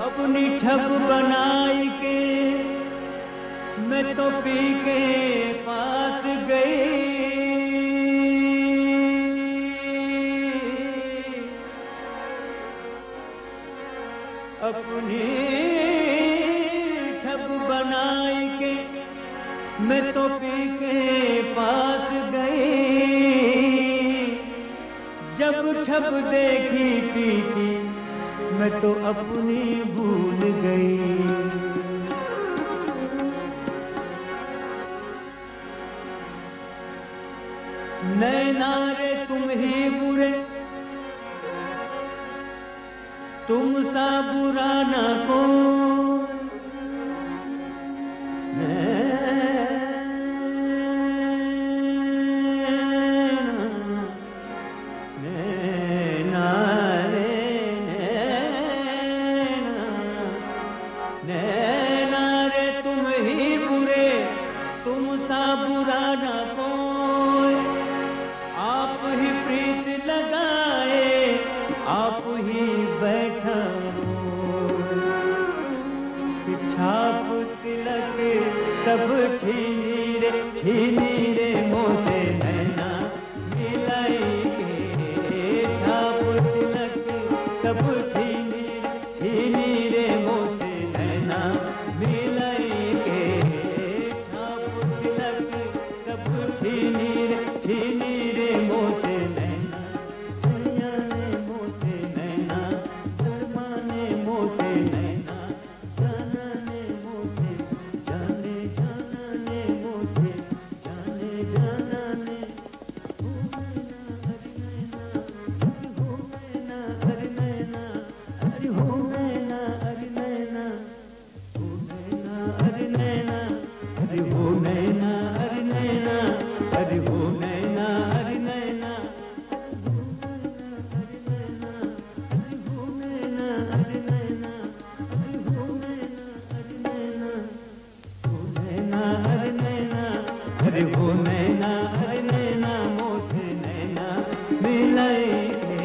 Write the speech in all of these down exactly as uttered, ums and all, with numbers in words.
अपनी छब बनाई के मैं तो पी के पास गई, अपनी छब बनाई के मैं तो पी के पास गई, जब छब देखी पी की मैं तो अपनी भूल गई। नैना रे तुम ही बुरे, तुम सा बुरा ना को, आप ही बैठा छाप तिलक सब छीनी रे छीनी रे मोह से नैना मिलाई के, छाप तिलक सब छीनी छीनी रे मोह से नैना मिलाई के, छाप तिलक सब छीनी रे छीनी रे मोह से नैना, अरे वो नैना अरे नैना मोसे नैना मिलाई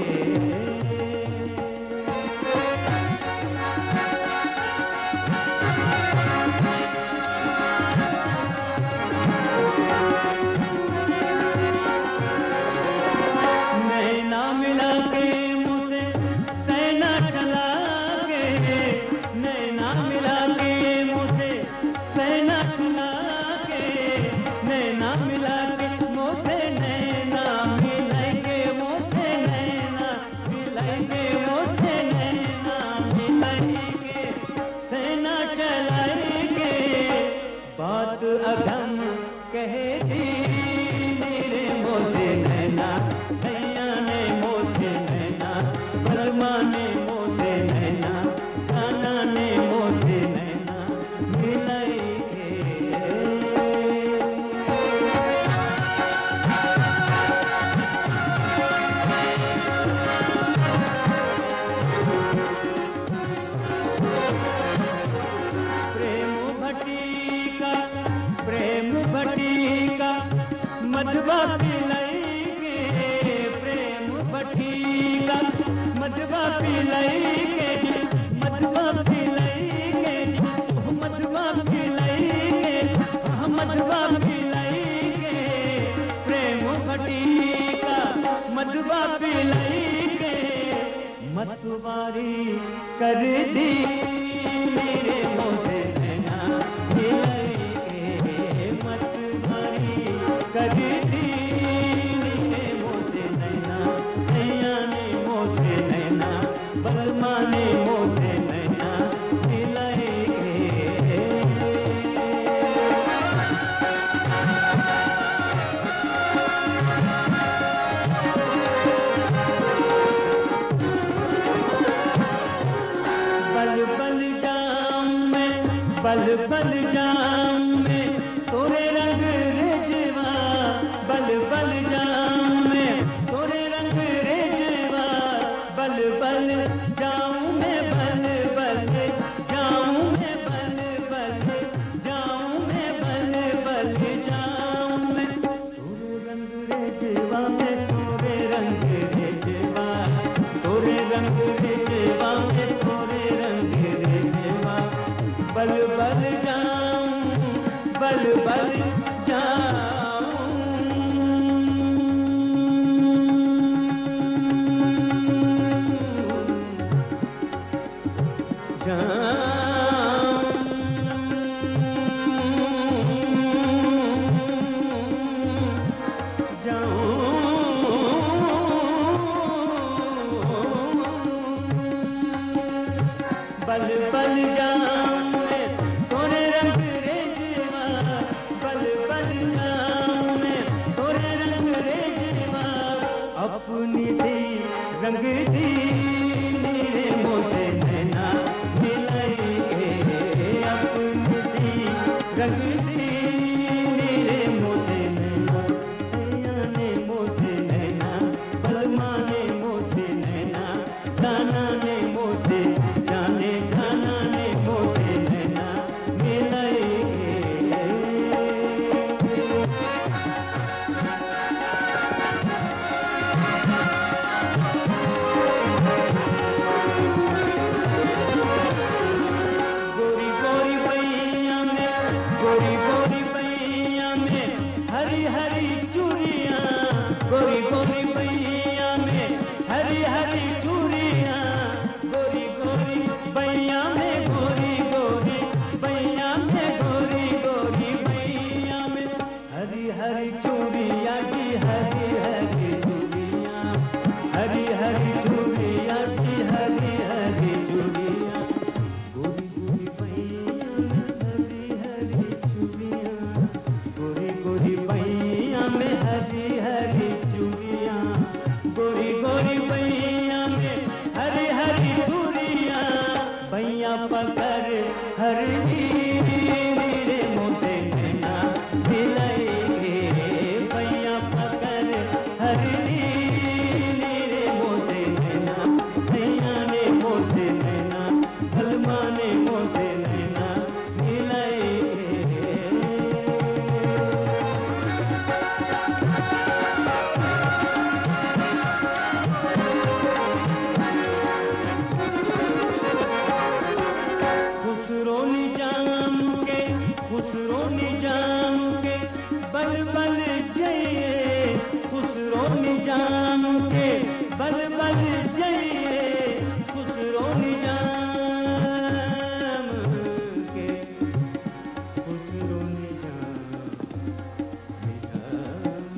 नैना मिला के मुझसे सैना चला के, नैना मिला के मुझसे सैना चला के, नैना मिला के मोसे नैना मिलाएंगे, मोसे नैना मिलाएंगे, मोसे नैना मिलाएंगे, सैना चलाएंगे, बात अगम कह दी मेरे मोसे नैना, भैया ने मोसे नैना, बलमा ने मोसे नैना, छाना ने मोसे नैना मिलाएंगे। प्रेम भटिका मधुबा पिलाएंगे, प्रेम भटिका मधुबा पिलाएंगे, मधुबा पिलाएंगे, मधुबा पिलाएंगे, मधुबा पिलाएंगे, प्रेम भटिका मधुबा पिलाएंगे, मतवारी कर दी मेरे मोसे नैना मिलाएंगे, मतवारी कर दी मेरे मोसे नैना, नैया ने मोसे नैना, बलमा ने मोसे नैना मिलाएंगे। बल बल जाम में, बल बल जाम में तोरे रंग रेजवा, बल बल जाम में तोरे रंग रेजवा, बल बल जाऊं मैं, बल बल जाऊं मैं, बल बल जाऊं मैं, बल बल जाऊं मैं, तोरे रंग रेजवा में, तोरे रंग रेजवा, तोरे रंग रेजवा में, तोरे रंग बल बल जाऊं, बल बल जाऊं, जाऊं, बल बल जाऊं मैं तोरे रंग रेजवा, बल बल जाऊं मैं तोरे रंग रेजवा, अपनी सी रंग दी मेरे मोसे नैना मिलाई के, अपनी सी रंग दी मेरे मोसे नैना, सैयाने मोसे नैना, बलमा ने मोसे नैना, जाना ने मोसे जाने, जाना ने मोसे नैना मिलाई के। गोरी गोरी बैया में, गोरी गोरी बैया में हरी हरी चूड़ियां, गोरी गोरी बैया में हरी हरी चूड़ियां, गोरी गोरी बैया में, गोरी गोरी बैया में, गोरी गोरी बैया में हरी हरी चूड़ियां की, हरी हरी चूड़ियां, हरी हरी चूड़ियां की, हरी हरी चूड़ियां, गोरी गोरी बैया में हरी हरी चूड़ियां, गोरी गोरी बैया में हरी हरी चूड़ियां, गोरी गोरी बैया में हरी हरी चूड़ियां, बैया पकड़ हरी मेरे मोसे नैना मिलाई के, बैया पकड़ हरी मेरे मोसे नैना, सैयाने मोसे नैना, बलमा ने मोसे नैना मिलाई के। खुसरो निजाम के, खुसरो निजाम के बल बल जइए, खुसरो निजाम के बल बल जइए, खुसरो निजाम के, खुसरो निजाम, निजाम,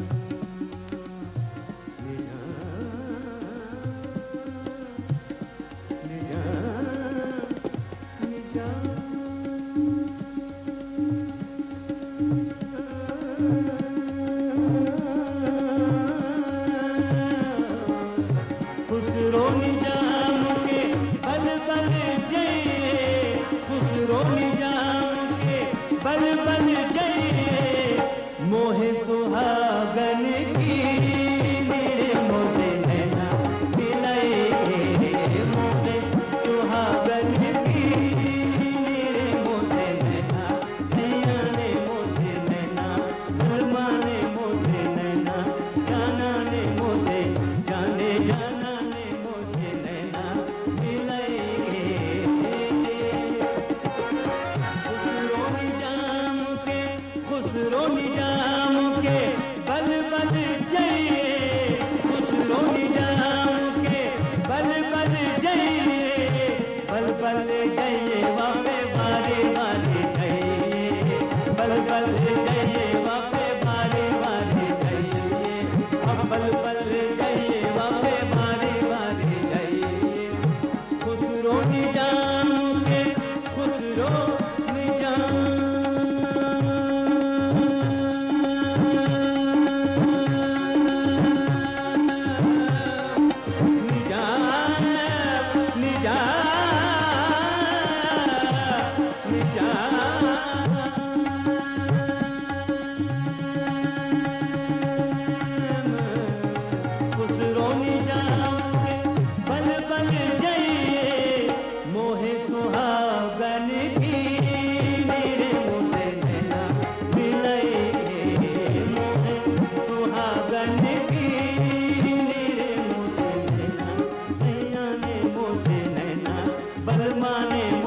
निजाम, निजाम, खुसरो निजाम के बल बल जइए, खुसरो निजाम के बल बल जइए, मोहे सुहागन की मेरे मोसे नैना मिलाई के, मोहे सुहागन की मेरे मोसे नैना, सैयाने मोसे नैना, बलमा ने मोसे नैना, जाना ने मोसे जाने, जाना ने मोसे नैना मिलाई के। खुसरो निजाम के, खुसरो निजाम के बल बल जइए, खुसरो निजाम के बल बल जइए, बल बल जइए वापे बारे बारे जइए, बल बल जइए वापे बारे बारे जइए, अब बल बल जइए वापे बारे बारे जइए, खुसरो निजाम के, खुसरो निजाम, बलमा ने